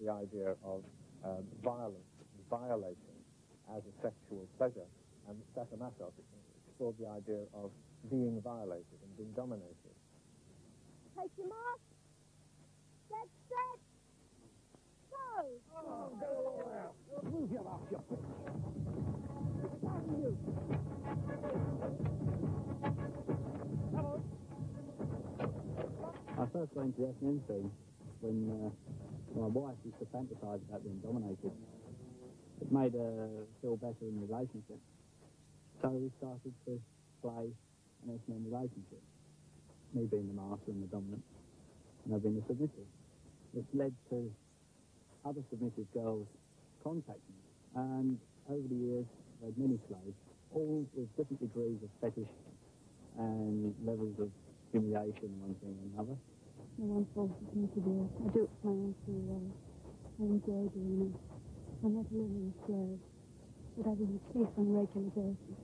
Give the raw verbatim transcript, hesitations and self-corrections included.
the idea of um, violence, violating as a sexual pleasure, and Sakamasa explored the idea of being violated and being dominated. Take him off. Get set. Go. Oh, go out. Move him off your pitch. Down you. Hello. I first got into the S and M scene when uh, my wife used to fantasise about being dominated. It made her feel better in the relationship. So we started to play an S and M relationship. Me being the master and the dominant, and I've been the submissive. It's led to other submissive girls contacting me. And over the years, I've had many slaves, all with different degrees of fetish and levels of humiliation, one thing and another. No one forces me to do it. I do it for my own free will. I enjoy doing it. I'm not a living slave, but I will at least on a regular basis.